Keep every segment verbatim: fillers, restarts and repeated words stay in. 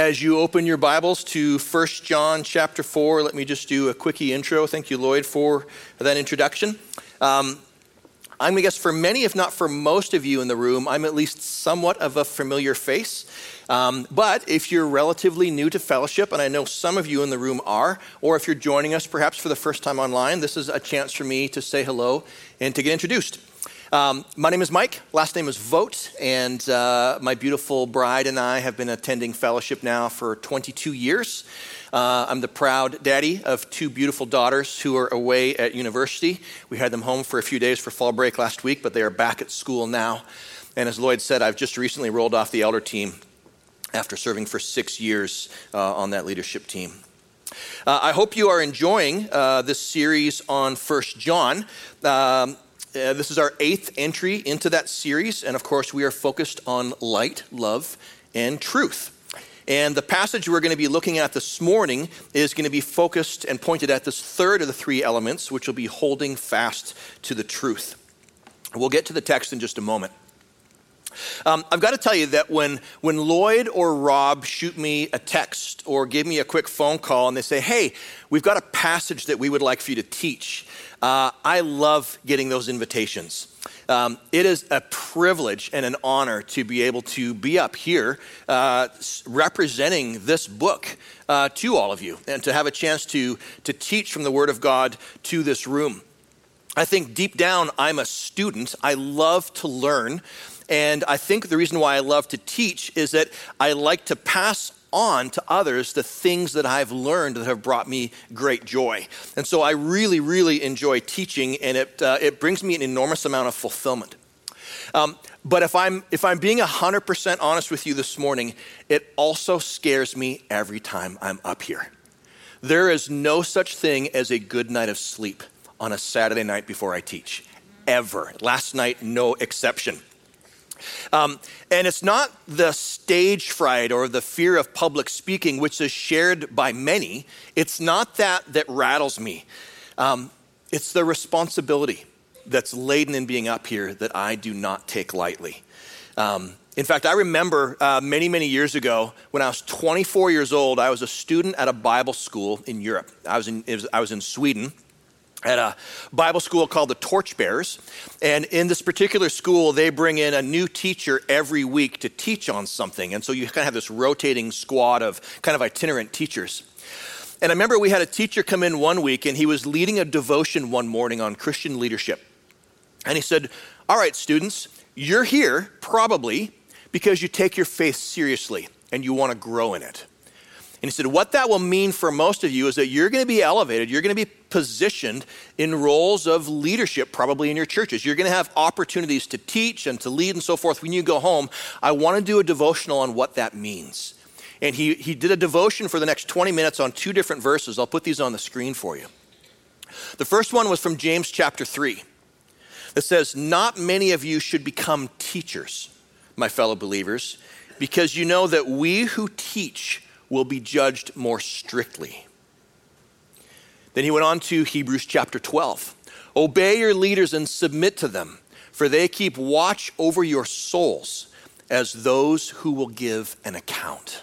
As you open your Bibles to First John chapter four, let me just do a quickie intro. Thank you, Lloyd, for that introduction. Um, I'm going to guess for many, if not for most of you in the room, I'm at least somewhat of a familiar face. Um, but if you're relatively new to fellowship, and I know some of you in the room are, or if you're joining us perhaps for the first time online, this is a chance for me to say hello and to get introduced. Um, my name is Mike, last name is Vogt, and uh, my beautiful bride and I have been attending fellowship now for twenty-two years. Uh, I'm the proud daddy of two beautiful daughters who are away at university. We had them home for a few days for fall break last week, but they are back at school now. And as Lloyd said, I've just recently rolled off the elder team after serving for six years uh, on that leadership team. Uh, I hope you are enjoying uh, this series on First John. Um, Uh, this is our eighth entry into that series, and of course we are focused on light, love, and truth. And the passage we're going to be looking at this morning is going to be focused and pointed at this third of the three elements, which will be holding fast to the truth. We'll get to the text in just a moment. Um, I've got to tell you that when, when Lloyd or Rob shoot me a text or give me a quick phone call and they say, hey, we've got a passage that we would like for you to teach, uh, I love getting those invitations. Um, it is a privilege and an honor to be able to be up here uh, representing this book uh, to all of you and to have a chance to, to teach from the Word of God to this room. I think deep down, I'm a student. I love to learn. And I think the reason why I love to teach is that I like to pass on to others the things that I've learned that have brought me great joy. And so I really, really enjoy teaching, and it uh, it brings me an enormous amount of fulfillment. Um, but if I'm if I'm being one hundred percent honest with you this morning, it also scares me every time I'm up here. There is no such thing as a good night of sleep on a Saturday night before I teach, ever. Last night, no exception. Um, and it's not the stage fright or the fear of public speaking, which is shared by many. It's not that that rattles me. Um, it's the responsibility that's laden in being up here that I do not take lightly. Um, in fact, I remember uh, many, many years ago when I was twenty-four years old, I was a student at a Bible school in Europe. I was in, it was, I was in Sweden. At a Bible school called the Torchbearers. And in this particular school, they bring in a new teacher every week to teach on something. And so you kind of have this rotating squad of kind of itinerant teachers. And I remember we had a teacher come in one week, and he was leading a devotion one morning on Christian leadership. And he said, all right, students, you're here probably because you take your faith seriously and you want to grow in it. And he said, what that will mean for most of you is that you're going to be elevated. You're going to be positioned in roles of leadership, probably in your churches. You're going to have opportunities to teach and to lead and so forth. When you go home, I want to do a devotional on what that means. And he, he did a devotion for the next twenty minutes on two different verses. I'll put these on the screen for you. The first one was from James chapter three. That says, not many of you should become teachers, my fellow believers, because you know that we who teach will be judged more strictly. Then he went on to Hebrews chapter twelve. Obey your leaders and submit to them, for they keep watch over your souls as those who will give an account.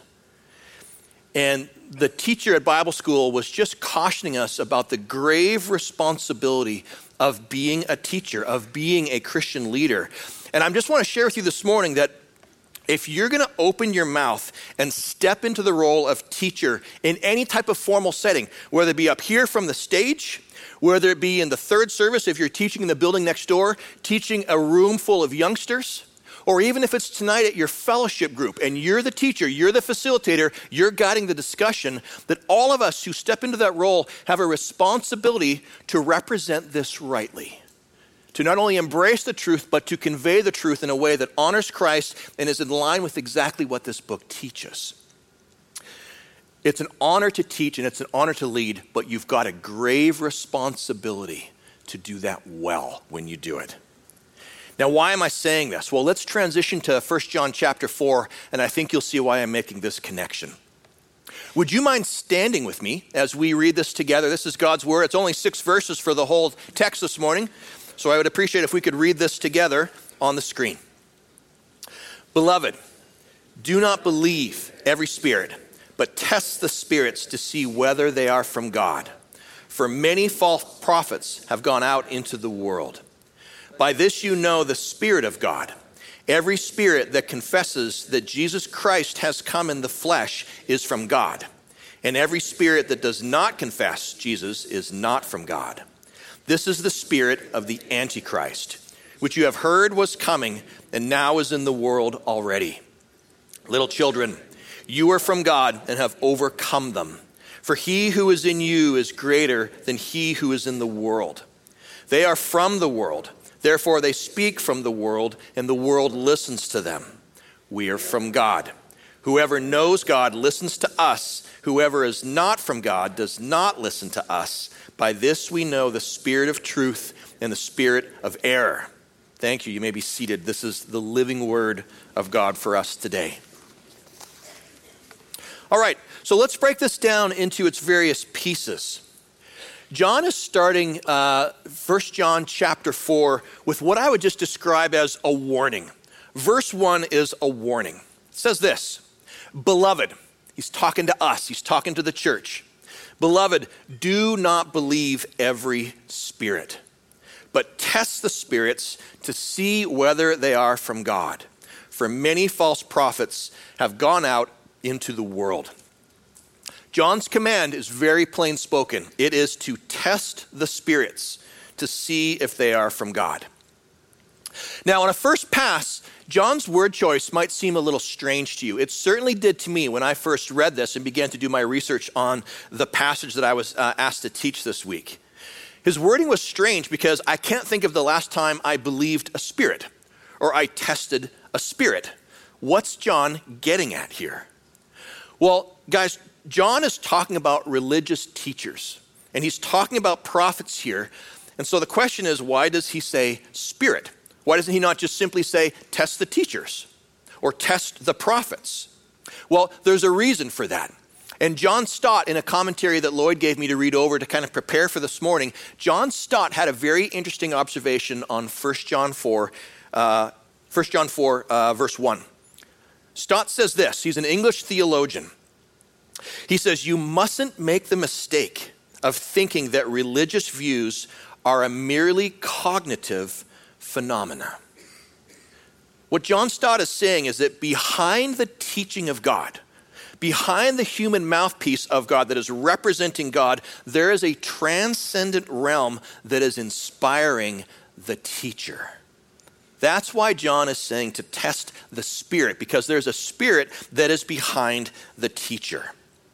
And the teacher at Bible school was just cautioning us about the grave responsibility of being a teacher, of being a Christian leader. And I just want to share with you this morning that if you're going to open your mouth and step into the role of teacher in any type of formal setting, whether it be up here from the stage, whether it be in the third service, if you're teaching in the building next door, teaching a room full of youngsters, or even if it's tonight at your fellowship group and you're the teacher, you're the facilitator, you're guiding the discussion, that all of us who step into that role have a responsibility to represent this rightly. To not only embrace the truth, but to convey the truth in a way that honors Christ and is in line with exactly what this book teaches. It's an honor to teach and it's an honor to lead, but you've got a grave responsibility to do that well when you do it. Now, why am I saying this? Well, let's transition to First John chapter four, and I think you'll see why I'm making this connection. Would you mind standing with me as we read this together? This is God's word. It's only six verses for the whole text this morning. So I would appreciate if we could read this together on the screen. Beloved, do not believe every spirit, but test the spirits to see whether they are from God. For many false prophets have gone out into the world. By this you know the Spirit of God. Every spirit that confesses that Jesus Christ has come in the flesh is from God. And every spirit that does not confess Jesus is not from God. This is the spirit of the Antichrist, which you have heard was coming and now is in the world already. Little children, you are from God and have overcome them. For he who is in you is greater than he who is in the world. They are from the world, therefore they speak from the world, and the world listens to them. We are from God. Whoever knows God listens to us. Whoever is not from God does not listen to us. By this we know the spirit of truth and the spirit of error. Thank you. You may be seated. This is the living word of God for us today. All right, so let's break this down into its various pieces. John is starting uh, First John chapter four with what I would just describe as a warning. Verse one is a warning. It says this, Beloved, he's talking to us, he's talking to the church. Beloved, do not believe every spirit, but test the spirits to see whether they are from God. For many false prophets have gone out into the world. John's command is very plain spoken. It is to test the spirits to see if they are from God. Now, on a first pass, John's word choice might seem a little strange to you. It certainly did to me when I first read this and began to do my research on the passage that I was uh, asked to teach this week. His wording was strange because I can't think of the last time I believed a spirit or I tested a spirit. What's John getting at here? Well, guys, John is talking about religious teachers, and he's talking about prophets here. And so the question is, why does he say spirit? Why doesn't he not just simply say, test the teachers or test the prophets? Well, there's a reason for that. And John Stott, in a commentary that Lloyd gave me to read over to kind of prepare for this morning, John Stott had a very interesting observation on First John four, uh, First John four, uh, verse one. Stott says this, he's an English theologian. He says, you mustn't make the mistake of thinking that religious views are a merely cognitive phenomena. What John Stott is saying is that behind the teaching of God, behind the human mouthpiece of God that is representing God, there is a transcendent realm that is inspiring the teacher. That's why John is saying to test the spirit, because there's a spirit that is behind the teacher.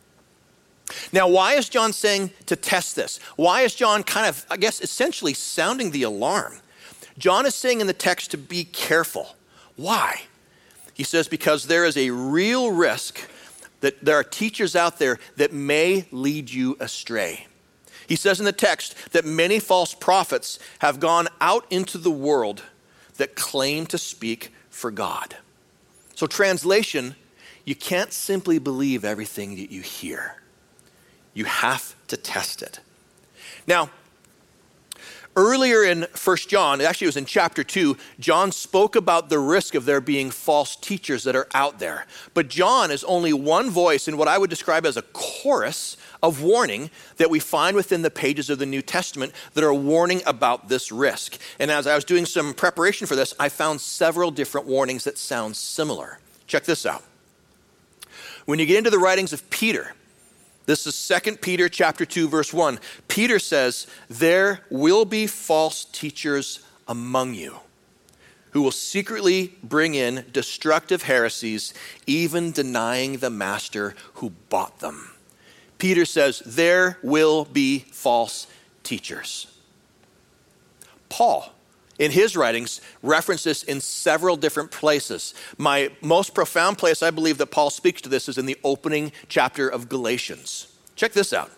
Now, why is John saying to test this? Why is John kind of, I guess, essentially sounding the alarm? John is saying in the text to be careful. Why? He says because there is a real risk that there are teachers out there that may lead you astray. He says in the text that many false prophets have gone out into the world that claim to speak for God. So translation, you can't simply believe everything that you hear. You have to test it. Now, earlier in First John, actually it was in chapter two, John spoke about the risk of there being false teachers that are out there. But John is only one voice in what I would describe as a chorus of warning that we find within the pages of the New Testament that are warning about this risk. And as I was doing some preparation for this, I found several different warnings that sound similar. Check this out. When you get into the writings of Peter, this is Second Peter chapter two, verse one. Peter says, there will be false teachers among you who will secretly bring in destructive heresies, even denying the master who bought them. Peter says, there will be false teachers. Paul, in his writings, references this in several different places. My most profound place I believe that Paul speaks to this is in the opening chapter of Galatians. Check this out.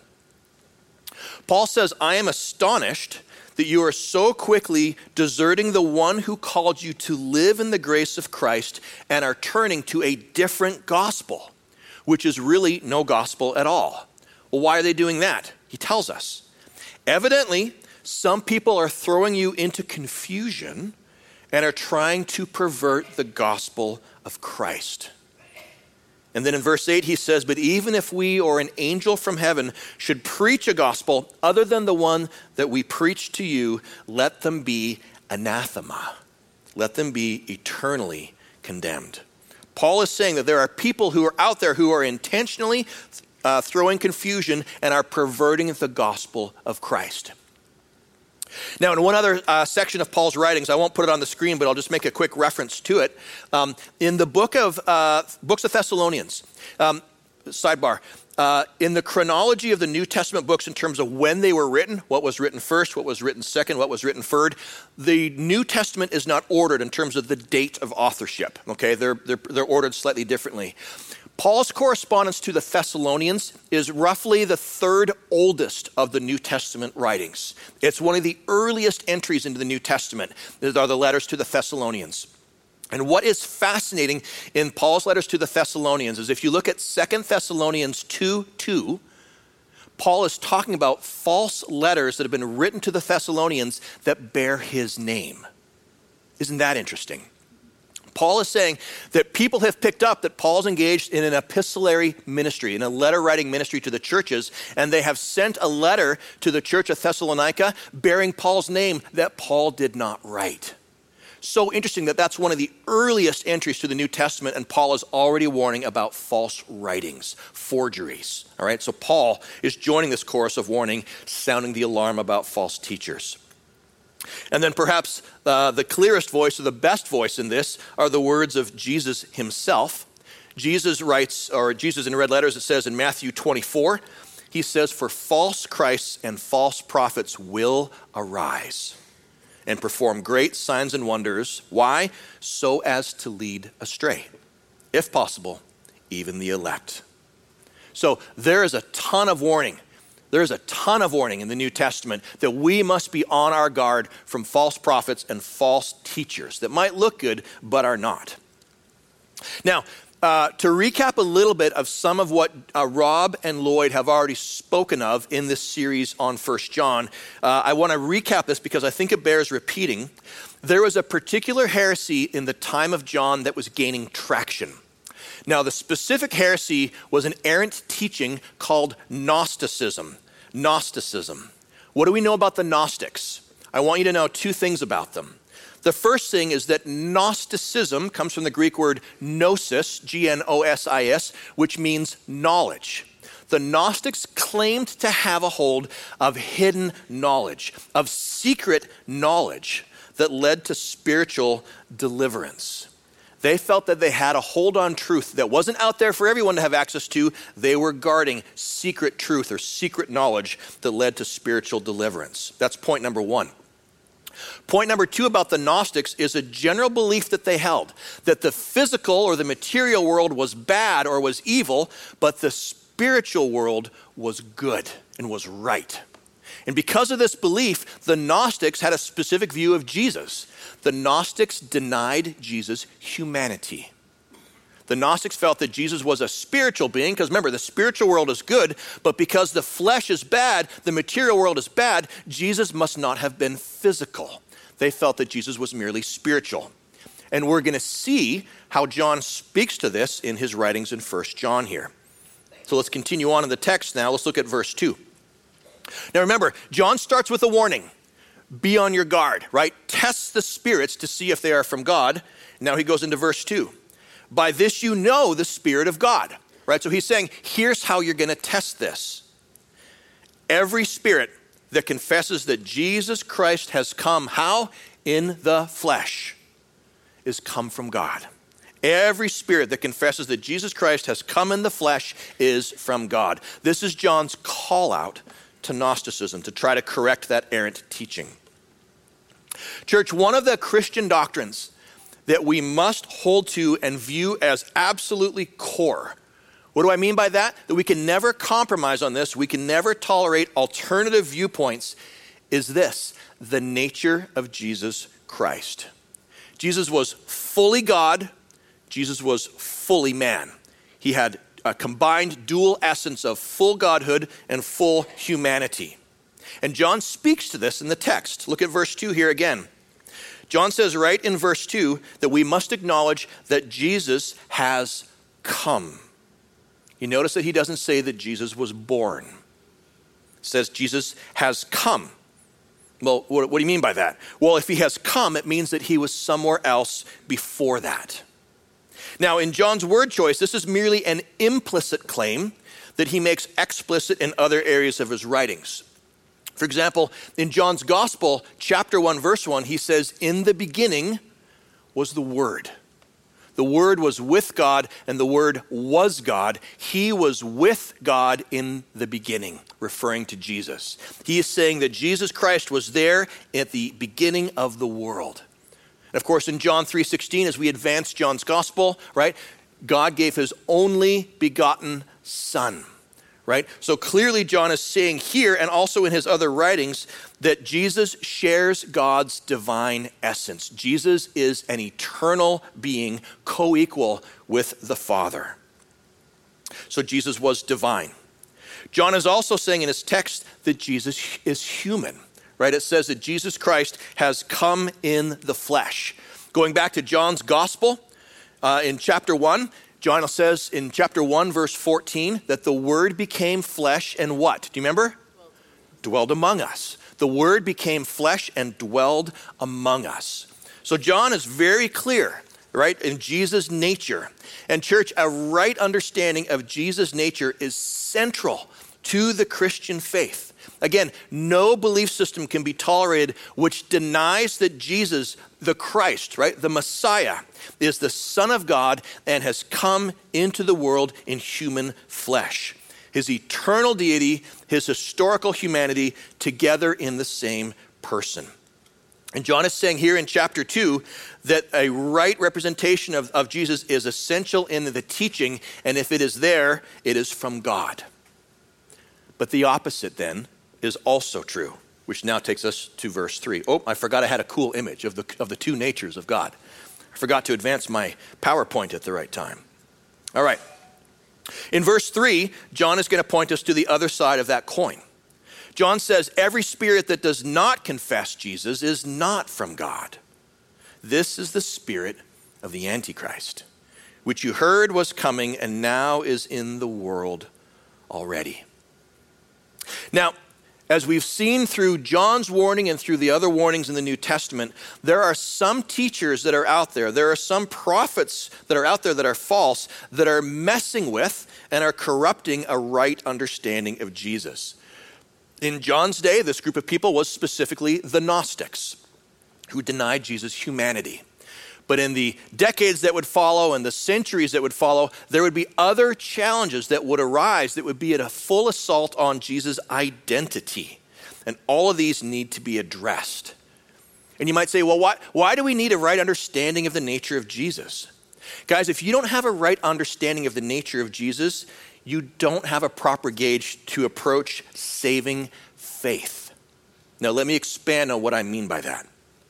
Paul says, I am astonished that you are so quickly deserting the one who called you to live in the grace of Christ and are turning to a different gospel, which is really no gospel at all. Well, why are they doing that? He tells us. Evidently, some people are throwing you into confusion and are trying to pervert the gospel of Christ. And then in verse eight, he says, but even if we or an angel from heaven should preach a gospel other than the one that we preach to you, let them be anathema. Let them be eternally condemned. Paul is saying that there are people who are out there who are intentionally uh, throwing confusion and are perverting the gospel of Christ. Now, in one other uh, section of Paul's writings, I won't put it on the screen, but I'll just make a quick reference to it. Um, in the book of uh, books of Thessalonians, um, sidebar, uh, in the chronology of the New Testament books in terms of when they were written, what was written first, what was written second, what was written third, the New Testament is not ordered in terms of the date of authorship. Okay, they're they're, they're ordered slightly differently. Paul's correspondence to the Thessalonians is roughly the third oldest of the New Testament writings. It's one of the earliest entries into the New Testament. These are the letters to the Thessalonians. And what is fascinating in Paul's letters to the Thessalonians is if you look at Second Thessalonians two two, Paul is talking about false letters that have been written to the Thessalonians that bear his name. Isn't that interesting? Paul is saying that people have picked up that Paul's engaged in an epistolary ministry, in a letter writing ministry to the churches, and they have sent a letter to the church of Thessalonica bearing Paul's name that Paul did not write. So interesting that that's one of the earliest entries to the New Testament, and Paul is already warning about false writings, forgeries. All right, so Paul is joining this chorus of warning, sounding the alarm about false teachers. And then perhaps uh, the clearest voice or the best voice in this are the words of Jesus himself. Jesus writes, or Jesus in red letters, it says in Matthew twenty-four, he says, for false Christs and false prophets will arise and perform great signs and wonders. Why? So as to lead astray, if possible, even the elect. So there is a ton of warning. There's a ton of warning in the New Testament that we must be on our guard from false prophets and false teachers that might look good but are not. Now, uh, to recap a little bit of some of what uh, Rob and Lloyd have already spoken of in this series on First John, uh, I want to recap this because I think it bears repeating. There was a particular heresy in the time of John that was gaining traction. Now, the specific heresy was an errant teaching called Gnosticism. Gnosticism. What do we know about the Gnostics? I want you to know two things about them. The first thing is that Gnosticism comes from the Greek word gnosis, G N O S I S, which means knowledge. The Gnostics claimed to have a hold of hidden knowledge, of secret knowledge that led to spiritual deliverance. They felt that they had a hold on truth that wasn't out there for everyone to have access to. They were guarding secret truth or secret knowledge that led to spiritual deliverance. That's point number one. Point number two about the Gnostics is a general belief that they held, that the physical or the material world was bad or was evil, but the spiritual world was good and was right. And because of this belief, the Gnostics had a specific view of Jesus. The Gnostics denied Jesus' humanity. The Gnostics felt that Jesus was a spiritual being, because remember, the spiritual world is good, but because the flesh is bad, the material world is bad, Jesus must not have been physical. They felt that Jesus was merely spiritual. And we're going to see how John speaks to this in his writings in First John here. So let's continue on in the text now. Let's look at verse two. Now remember, John starts with a warning. Be on your guard, right? Test the spirits to see if they are from God. Now he goes into verse two. By this you know the Spirit of God, right? So he's saying, here's how you're going to test this. Every spirit that confesses that Jesus Christ has come, how? In the flesh, is come from God. Every spirit that confesses that Jesus Christ has come in the flesh is from God. This is John's call out to Gnosticism, to try to correct that errant teaching. Church, one of the Christian doctrines that we must hold to and view as absolutely core. What do I mean by that? That we can never compromise on this, we can never tolerate alternative viewpoints, is this: the nature of Jesus Christ. Jesus was fully God, Jesus was fully man. He had a combined dual essence of full godhood and full humanity. And John speaks to this in the text. Look at verse two here again. John says right in verse two that we must acknowledge that Jesus has come. You notice that he doesn't say that Jesus was born. It says Jesus has come. Well, what, what do you mean by that? Well, if he has come, it means that he was somewhere else before that. Now, in John's word choice, this is merely an implicit claim that he makes explicit in other areas of his writings. For example, in John's Gospel, chapter one, verse one, he says, "In the beginning was the Word. The Word was with God, and the Word was God. He was with God in the beginning," referring to Jesus. He is saying that Jesus Christ was there at the beginning of the world. And of course, in John three sixteen, as we advance John's Gospel, right, God gave his only begotten Son. Right? So clearly John is saying here, and also in his other writings, that Jesus shares God's divine essence. Jesus is an eternal being, co-equal with the Father. So Jesus was divine. John is also saying in his text that Jesus is human. Right? It says that Jesus Christ has come in the flesh. Going back to John's Gospel, uh, in chapter one, John says in chapter one, verse fourteen, that the Word became flesh and what? Do you remember? Dwelled, dwelled among us. The Word became flesh and dwelled among us. So John is very clear, right, in Jesus' nature. And church, a right understanding of Jesus' nature is central to the Christian faith. Again, no belief system can be tolerated which denies that Jesus, the Christ, right, the Messiah, is the Son of God and has come into the world in human flesh. His eternal deity, his historical humanity, together in the same person. And John is saying here in chapter two that a right representation of, of Jesus is essential in the teaching, and if it is there, it is from God. But the opposite then is also true, which now takes us to verse three. Oh, I forgot I had a cool image of the, of the two natures of God. I forgot to advance my PowerPoint at the right time. All right. In verse three, John is going to point us to the other side of that coin. John says, every spirit that does not confess Jesus is not from God. This is the spirit of the Antichrist, which you heard was coming and now is in the world already. Now, as we've seen through John's warning and through the other warnings in the New Testament, there are some teachers that are out there. There are some prophets that are out there that are false, that are messing with and are corrupting a right understanding of Jesus. In John's day, this group of people was specifically the Gnostics, who denied Jesus' humanity. But in the decades that would follow and the centuries that would follow, there would be other challenges that would arise that would be at a full assault on Jesus' identity. And all of these need to be addressed. And you might say, well, why, why do we need a right understanding of the nature of Jesus? Guys, if you don't have a right understanding of the nature of Jesus, you don't have a proper gauge to approach saving faith. Now, let me expand on what I mean by that.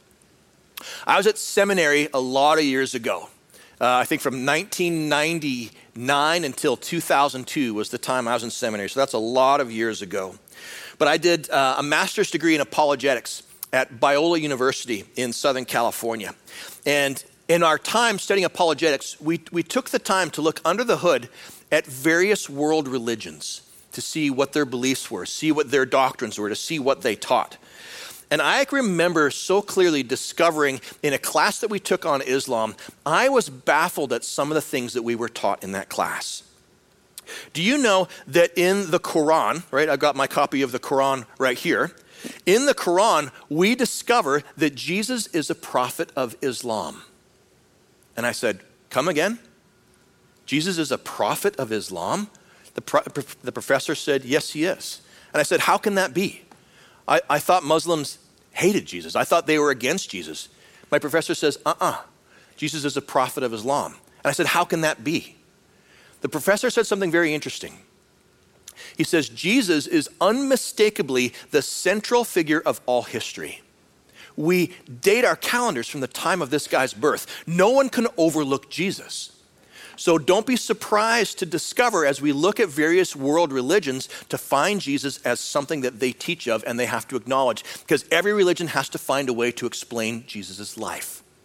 I was at seminary a lot of years ago. Uh, I think from nineteen ninety-nine until two thousand two was the time I was in seminary. So that's a lot of years ago. But I did uh, a master's degree in apologetics at Biola University in Southern California. And in our time studying apologetics, we, we took the time to look under the hood at various world religions to see what their beliefs were, see what their doctrines were, to see what they taught. And I remember so clearly discovering in a class that we took on Islam, I was baffled at some of the things that we were taught in that class. Do you know that in the Quran, right, I've got my copy of the Quran right here. In the Quran, we discover that Jesus is a prophet of Islam. And I said, come again? Jesus is a prophet of Islam? The, pro- the professor said, yes, he is. And I said, how can that be? I, I thought Muslims hated Jesus. I thought they were against Jesus. My professor says, uh-uh, Jesus is a prophet of Islam. And I said, how can that be? The professor said something very interesting. He says, Jesus is unmistakably the central figure of all history. We date our calendars from the time of this guy's birth. No one can overlook Jesus. So don't be surprised to discover as we look at various world religions to find Jesus as something that they teach of and they have to acknowledge, because every religion has to find a way to explain Jesus' life.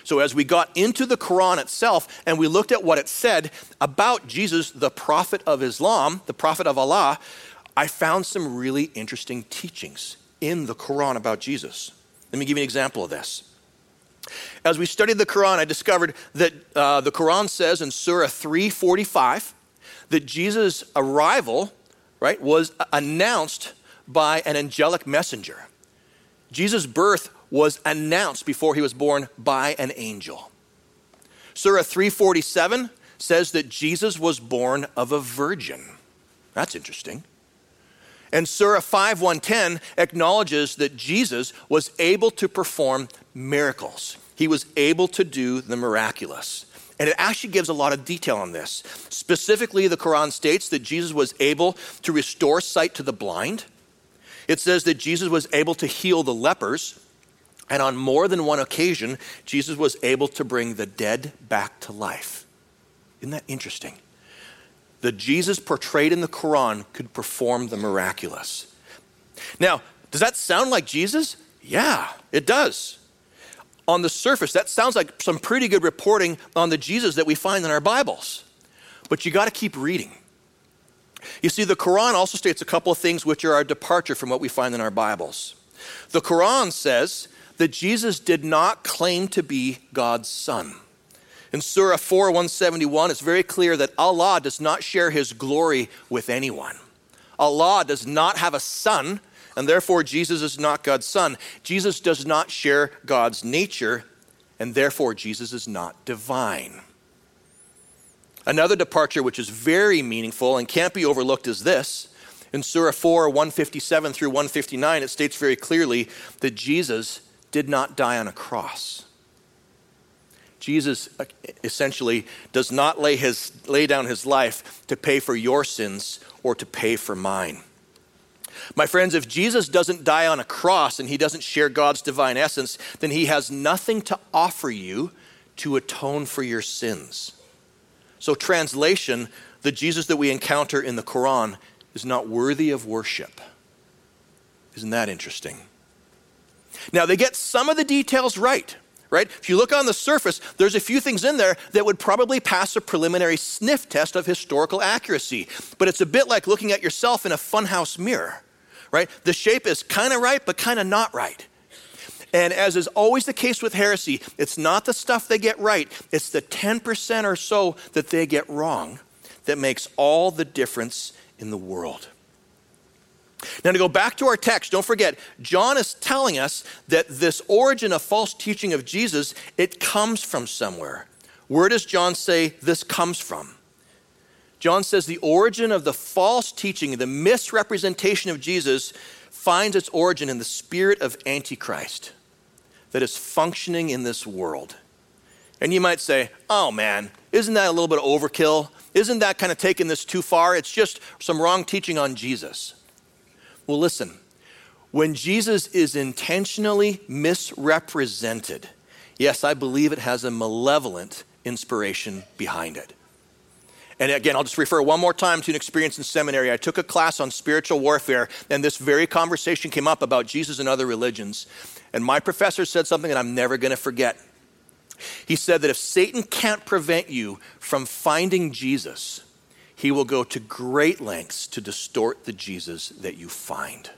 So as we got into the Quran itself and we looked at what it said about Jesus, the prophet of Islam, the prophet of Allah, I found some really interesting teachings in the Quran about Jesus. Let me give you an example of this. As we studied the Quran, I discovered that uh, the Quran says in Surah three forty-five that Jesus' arrival, right, was announced by an angelic messenger. Jesus' birth was announced before he was born by an angel. Surah three forty-seven says that Jesus was born of a virgin. That's interesting. And Surah five one ten acknowledges that Jesus was able to perform miracles. He was able to do the miraculous. And it actually gives a lot of detail on this. Specifically, the Quran states that Jesus was able to restore sight to the blind. It says that Jesus was able to heal the lepers. And on more than one occasion, Jesus was able to bring the dead back to life. Isn't that interesting? The Jesus portrayed in the Quran could perform the miraculous. Now, does that sound like Jesus? Yeah, it does. On the surface, that sounds like some pretty good reporting on the Jesus that we find in our Bibles. But you got to keep reading. You see, the Quran also states a couple of things which are a departure from what we find in our Bibles. The Quran says that Jesus did not claim to be God's son. In Surah four one seventy-one, it's very clear that Allah does not share his glory with anyone. Allah does not have a son, and therefore Jesus is not God's son. Jesus does not share God's nature, and therefore Jesus is not divine. Another departure which is very meaningful and can't be overlooked is this. In Surah four one fifty-seven through one fifty-nine, it states very clearly that Jesus did not die on a cross. Jesus essentially does not lay his lay down his life to pay for your sins or to pay for mine. My friends, if Jesus doesn't die on a cross and he doesn't share God's divine essence, then he has nothing to offer you to atone for your sins. So translation, the Jesus that we encounter in the Quran is not worthy of worship. Isn't that interesting? Now, they get some of the details right. Right? If you look on the surface, there's a few things in there that would probably pass a preliminary sniff test of historical accuracy. But it's a bit like looking at yourself in a funhouse mirror, right? The shape is kind of right, but kind of not right. And as is always the case with heresy, it's not the stuff they get right. It's the ten percent or so that they get wrong that makes all the difference in the world. Now, to go back to our text, don't forget, John is telling us that this origin of false teaching of Jesus, it comes from somewhere. Where does John say this comes from? John says the origin of the false teaching, the misrepresentation of Jesus, finds its origin in the spirit of Antichrist that is functioning in this world. And you might say, oh man, isn't that a little bit of overkill? Isn't that kind of taking this too far? It's just some wrong teaching on Jesus. Well, listen, when Jesus is intentionally misrepresented, yes, I believe it has a malevolent inspiration behind it. And again, I'll just refer one more time to an experience in seminary. I took a class on spiritual warfare, and this very conversation came up about Jesus and other religions. And my professor said something that I'm never going to forget. He said that if Satan can't prevent you from finding Jesus, he will go to great lengths to distort the Jesus that you find.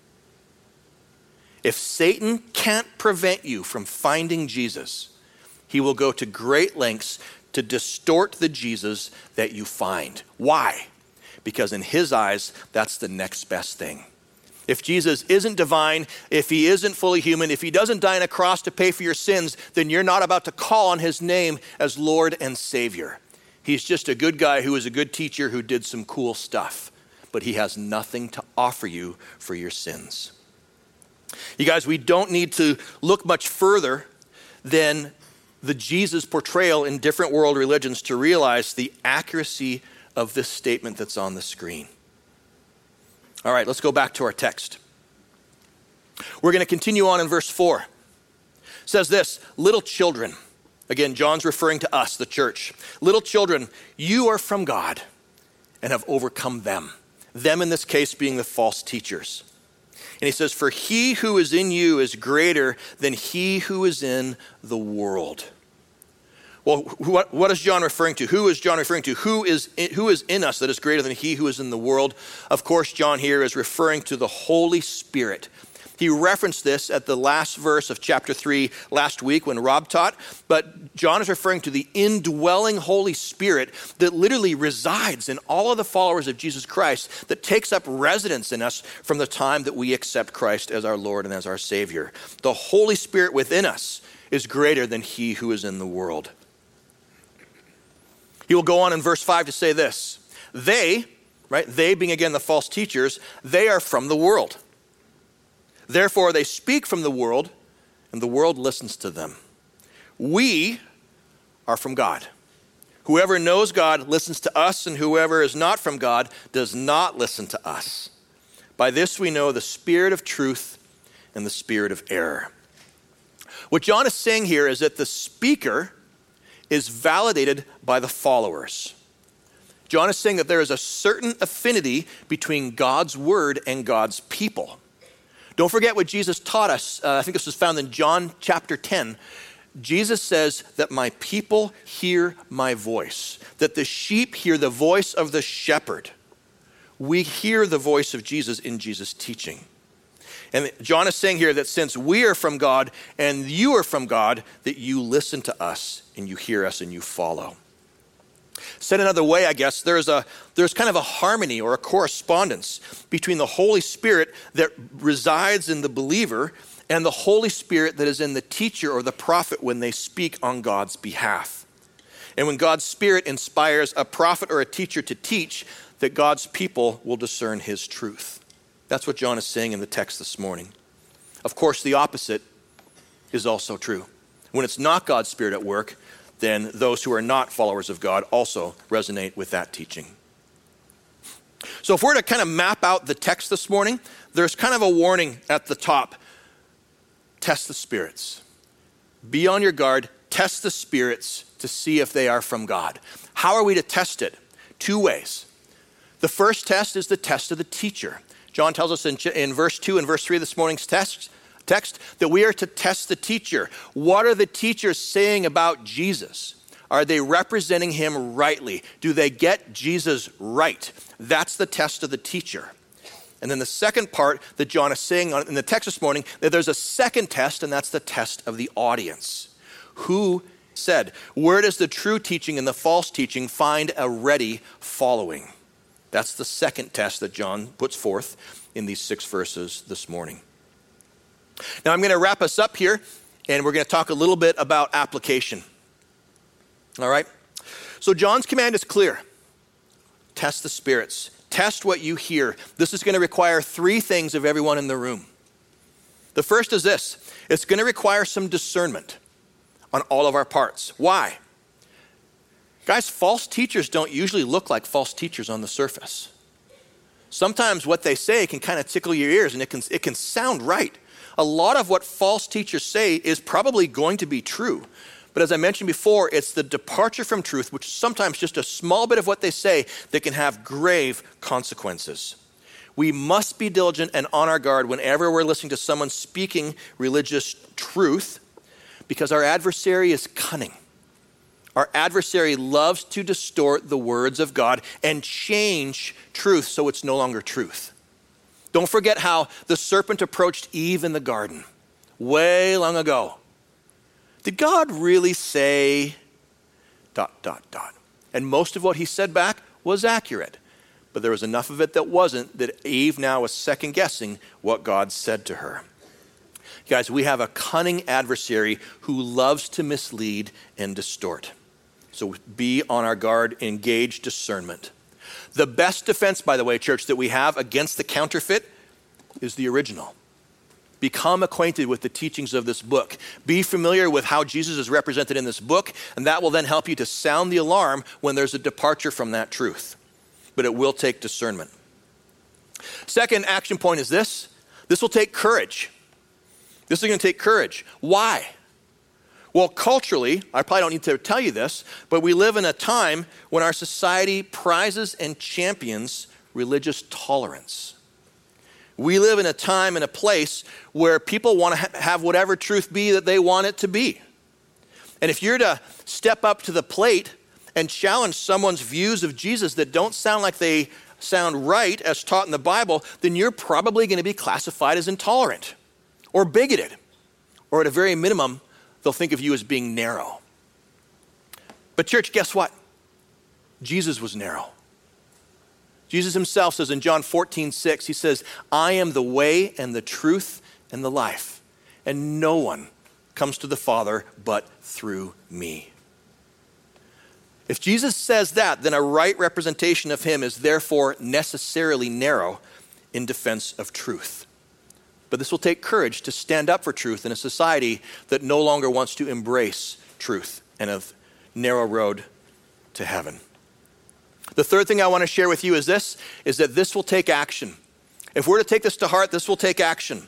If Satan can't prevent you from finding Jesus, he will go to great lengths to distort the Jesus that you find. Why? Because in his eyes, that's the next best thing. If Jesus isn't divine, if he isn't fully human, if he doesn't die on a cross to pay for your sins, then you're not about to call on his name as Lord and Savior. He's just a good guy who is a good teacher who did some cool stuff, but he has nothing to offer you for your sins. You guys, we don't need to look much further than the Jesus portrayal in different world religions to realize the accuracy of this statement that's on the screen. All right, let's go back to our text. We're going to continue on in verse four. It says this, little children. Again, John's referring to us, the church. Little children, you are from God and have overcome them. Them in this case being the false teachers. And he says, for he who is in you is greater than he who is in the world. Well, what, what is John referring to? Who is John referring to? Who is, in, who is in us that is greater than he who is in the world? Of course, John here is referring to the Holy Spirit. He referenced this at the last verse of chapter three last week when Rob taught, but John is referring to the indwelling Holy Spirit that literally resides in all of the followers of Jesus Christ, that takes up residence in us from the time that we accept Christ as our Lord and as our Savior. The Holy Spirit within us is greater than he who is in the world. He will go on in verse five to say this: they, right, they being again the false teachers, they are from the world. Therefore, they speak from the world, and the world listens to them. We are from God. Whoever knows God listens to us, and whoever is not from God does not listen to us. By this we know the spirit of truth and the spirit of error. What John is saying here is that the speaker is validated by the followers. John is saying that there is a certain affinity between God's word and God's people. Don't forget what Jesus taught us. Uh, I think this was found in John chapter ten. Jesus says that my people hear my voice, that the sheep hear the voice of the shepherd. We hear the voice of Jesus in Jesus' teaching. And John is saying here that since we are from God and you are from God, that you listen to us and you hear us and you follow. Said another way, I guess, there's a there's kind of a harmony or a correspondence between the Holy Spirit that resides in the believer and the Holy Spirit that is in the teacher or the prophet when they speak on God's behalf. And when God's Spirit inspires a prophet or a teacher to teach, that God's people will discern his truth. That's what John is saying in the text this morning. Of course, the opposite is also true. When it's not God's Spirit at work, then those who are not followers of God also resonate with that teaching. So if we're to kind of map out the text this morning, there's kind of a warning at the top. Test the spirits. Be on your guard. Test the spirits to see if they are from God. How are we to test it? Two ways. The first test is the test of the teacher. John tells us in, in verse two and verse three of this morning's text, text that we are to test the teacher. What are the teachers saying about Jesus? Are they representing him rightly? Do they get Jesus right? That's the test of the teacher. And then the second part that John is saying in the text this morning, that there's a second test, and that's the test of the audience. Who said, where does the true teaching and the false teaching find a ready following? That's the second test that John puts forth in these six verses this morning. Now I'm going to wrap us up here, and we're going to talk a little bit about application. All right? So John's command is clear. Test the spirits. Test what you hear. This is going to require three things of everyone in the room. The first is this. It's going to require some discernment on all of our parts. Why? Guys, false teachers don't usually look like false teachers on the surface. Sometimes what they say can kind of tickle your ears, and it can, it can sound right. A lot of what false teachers say is probably going to be true. But as I mentioned before, it's the departure from truth, which is sometimes just a small bit of what they say, that can have grave consequences. We must be diligent and on our guard whenever we're listening to someone speaking religious truth, because our adversary is cunning. Our adversary loves to distort the words of God and change truth so it's no longer truth. Don't forget how the serpent approached Eve in the garden way long ago. Did God really say dot, dot, dot? And most of what he said back was accurate. But there was enough of it that wasn't, that Eve now was second guessing what God said to her. Guys, we have a cunning adversary who loves to mislead and distort. So be on our guard, engage discernment. The best defense, by the way, church, that we have against the counterfeit is the original. Become acquainted with the teachings of this book. Be familiar with how Jesus is represented in this book, and that will then help you to sound the alarm when there's a departure from that truth. But it will take discernment. Second action point is this. This will take courage. This is going to take courage. Why? Well, culturally, I probably don't need to tell you this, but we live in a time when our society prizes and champions religious tolerance. We live in a time and a place where people want to ha- have whatever truth be that they want it to be. And if you're to step up to the plate and challenge someone's views of Jesus that don't sound like they sound right as taught in the Bible, then you're probably going to be classified as intolerant or bigoted, or at a very minimum, they'll think of you as being narrow. But church, guess what? Jesus was narrow. Jesus himself says in John fourteen six, he says, I am the way and the truth and the life, and no one comes to the Father but through me. If Jesus says that, then a right representation of him is therefore necessarily narrow in defense of truth. But this will take courage to stand up for truth in a society that no longer wants to embrace truth and a narrow road to heaven. The third thing I want to share with you is this, is that this will take action. If we're to take this to heart, this will take action.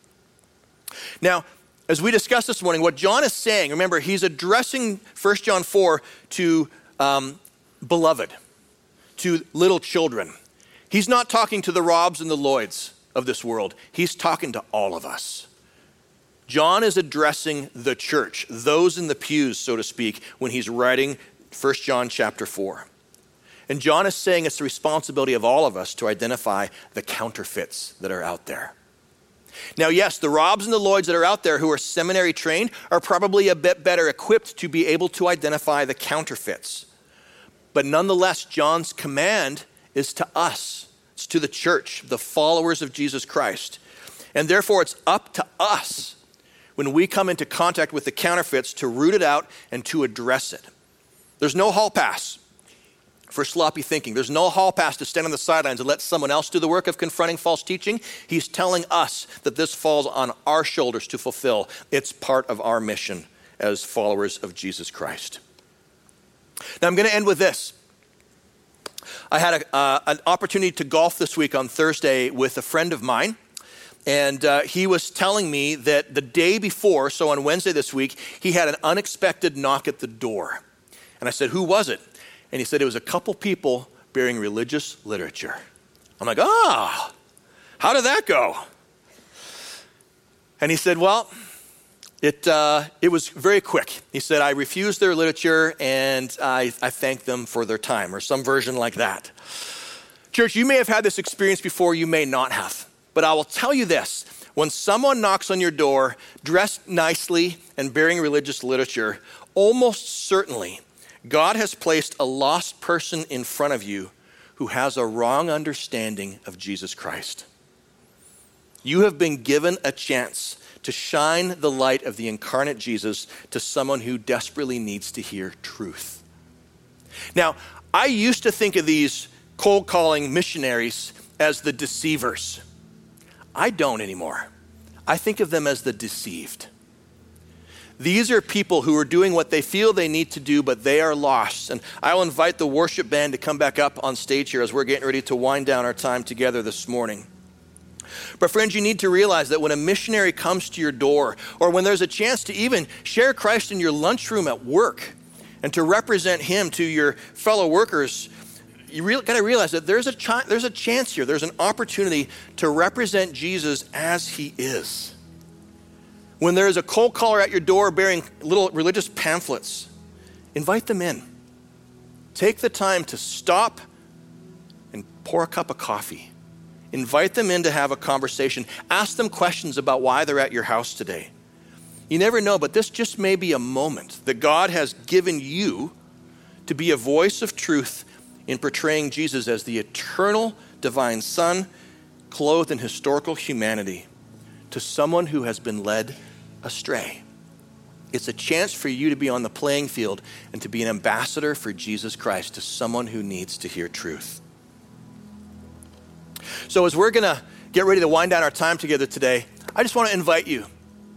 Now, as we discussed this morning, what John is saying, remember, he's addressing First John four to um, beloved, to little children. He's not talking to the Robs and the Lloyds of this world. He's talking to all of us. John is addressing the church, those in the pews, so to speak, when he's writing First John chapter four. And John is saying it's the responsibility of all of us to identify the counterfeits that are out there. Now, yes, the Robs and the Lloyds that are out there who are seminary trained are probably a bit better equipped to be able to identify the counterfeits. But nonetheless, John's command is to us. It's to the church, the followers of Jesus Christ. And therefore, it's up to us when we come into contact with the counterfeits to root it out and to address it. There's no hall pass for sloppy thinking. There's no hall pass to stand on the sidelines and let someone else do the work of confronting false teaching. He's telling us that this falls on our shoulders to fulfill. It's part of our mission as followers of Jesus Christ. Now I'm going to end with this. I had a, uh, an opportunity to golf this week on Thursday with a friend of mine. And uh, he was telling me that the day before, so on Wednesday this week, he had an unexpected knock at the door. And I said, who was it? And he said it was a couple people bearing religious literature. I'm like, ah, oh, how did that go? And he said, well, it uh, it was very quick. He said, I refused their literature and I, I thanked them for their time, or some version like that. Church, you may have had this experience before, you may not have. But I will tell you this, when someone knocks on your door, dressed nicely and bearing religious literature, almost certainly God has placed a lost person in front of you who has a wrong understanding of Jesus Christ. You have been given a chance to shine the light of the incarnate Jesus to someone who desperately needs to hear truth. Now, I used to think of these cold calling missionaries as the deceivers. I don't anymore. I think of them as the deceived. These are people who are doing what they feel they need to do, but they are lost. And I'll invite the worship band to come back up on stage here as we're getting ready to wind down our time together this morning. But friends, you need to realize that when a missionary comes to your door, or when there's a chance to even share Christ in your lunchroom at work and to represent him to your fellow workers, you re- got to realize that there's a, ch- there's a chance here. There's an opportunity to represent Jesus as he is. When there is a cold caller at your door bearing little religious pamphlets, invite them in. Take the time to stop and pour a cup of coffee. Invite them in to have a conversation. Ask them questions about why they're at your house today. You never know, but this just may be a moment that God has given you to be a voice of truth in portraying Jesus as the eternal divine Son, clothed in historical humanity, to someone who has been led astray. It's a chance for you to be on the playing field and to be an ambassador for Jesus Christ to someone who needs to hear truth. So as we're going to get ready to wind down our time together today, I just want to invite you.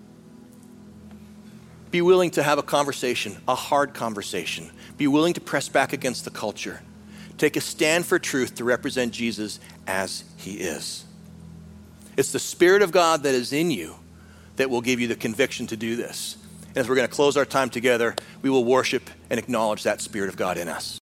Be willing to have a conversation, a hard conversation. Be willing to press back against the culture. Take a stand for truth to represent Jesus as he is. It's the Spirit of God that is in you that will give you the conviction to do this. And as we're going to close our time together, we will worship and acknowledge that Spirit of God in us.